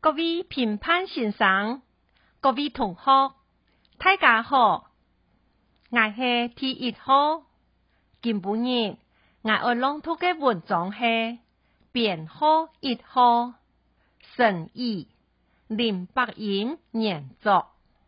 各位評判先生，各位同學，大家好，我是第一號。今晡日我要朗讀嘅文章係編號1號，神醫林百音原作。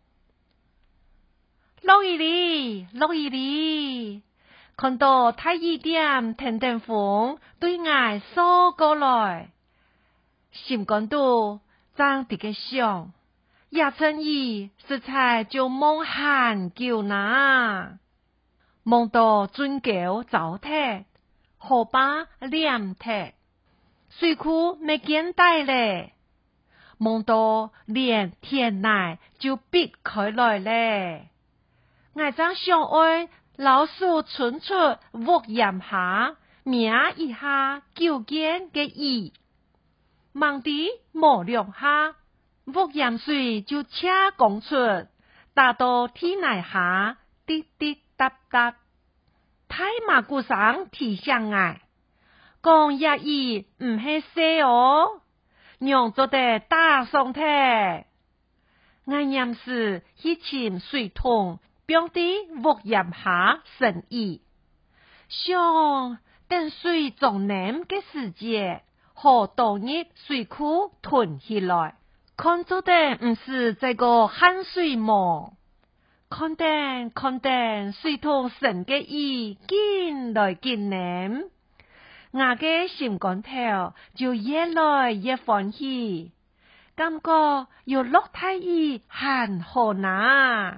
落雨哩，看到太陽點停風對我掃過來，心肝都爭啲嘅想，也趁伊實在就夢很久啦，夢到轉角走踢，河壩臉踢，水庫沒見帶咧，夢到連天奶就閉開來咧，我正想愛老鼠蠢出屋檐下，名一下久見嘅伊。忙地冇兩下，屋檐水就車拱出，打到天奶下，滴滴答答。太馬古上提醒我，講也伊唔係寫哦，娘做得大上體。我念時去浸水桶，變地屋檐下神醫，想等水中冷嘅時節。好多日水庫囤起來，看做的唔是這個汗水麼？看等水桶神嘅伊進來進來，我嘅心肝頭就越來越歡喜，感覺有落太雨很好呐，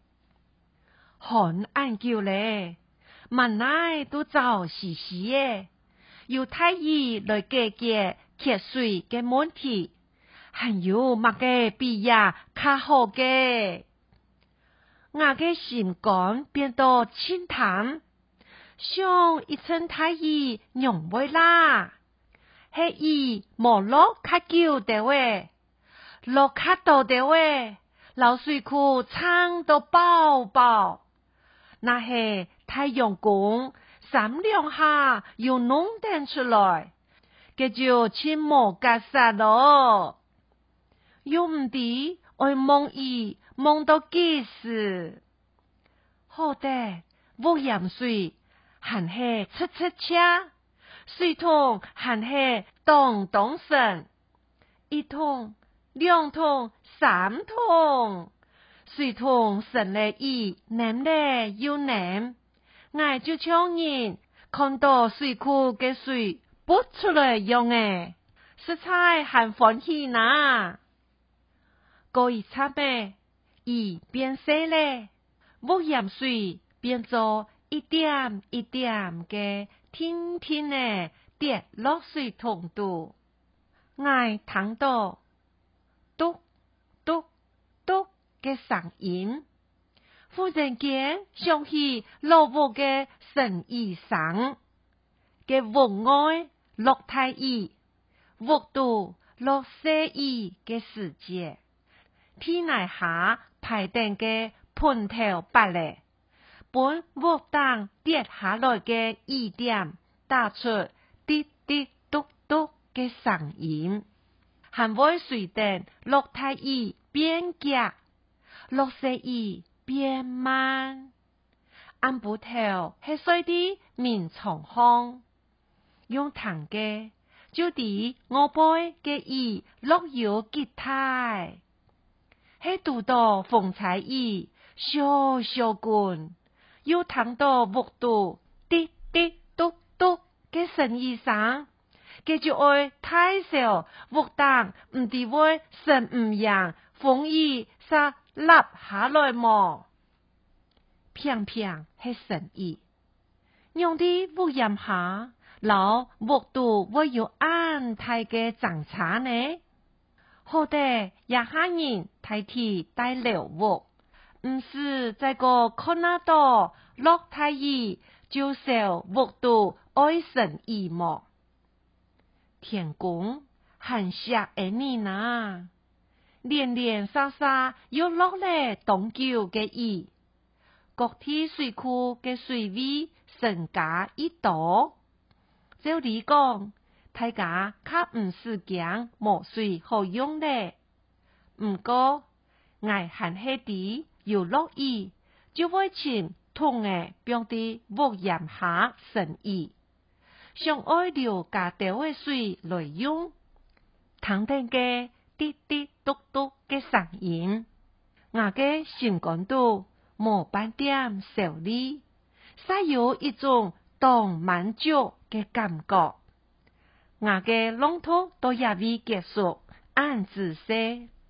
很安久咧，萬奶都走時時嘅。有太醫來解決缺水嘅問題，還有乜嘅比呀較好嘅？我嘅心肝變到清淡，想一陣太醫用袂啦，係伊無落較久的話，落較多的話，老水庫撐到爆爆，那係太陽光。三兩下又弄點出來，這就千無格殺咯。又唔知愛夢伊夢到幾時？好的，屋檐水還係切切車，水桶還係咚咚聲，一桶、兩桶、三桶，水桶神咧伊黏咧又黏。我就像人看到水庫嘅水潑出來用誒，實在很歡喜呐。過一插咩，伊變細咧，屋檐水變做一點一點嘅天天誒跌落水桶度，我聽到篤篤篤嘅聲音。忽然間想起老屋嘅神醫生，嘅屋外落太雨，屋度落細雨嘅時節，天奶下排定嘅盤頭白咧，本屋頂跌下來嘅雨點打出滴滴篤篤嘅聲音，還會隨着落太雨變急，落細雨變慢，按部頭係水的面長巷，用糖嘅就啲我背嘅伊落有吉他，係讀到風采伊小小滾，又聽到屋度滴滴篤篤嘅聲音聲，佢就愛太小屋頂唔知會神唔樣風雨撒落下來麼？偏偏係神醫，用啲屋檐下，老屋度會有安泰嘅長差呢？好的，也下人代替帶流屋，唔是在個看得到落太雨就受屋度愛神醫麼？天公很錫你呐，連連沙沙又落咧當久嘅雨，各地水庫嘅水位增加一度，照理講， 大家较毋是讲无水好用咧。毋过，我还是伫有乐意，就會請同嘅表弟屋檐下生意，想愛留家底嘅水來用，聽聽嘅滴滴嘟嘟嘅聲音，我嘅心肝度無半點受力，煞有一種當滿足嘅感覺。我嘅朗讀到也未結束，按子說。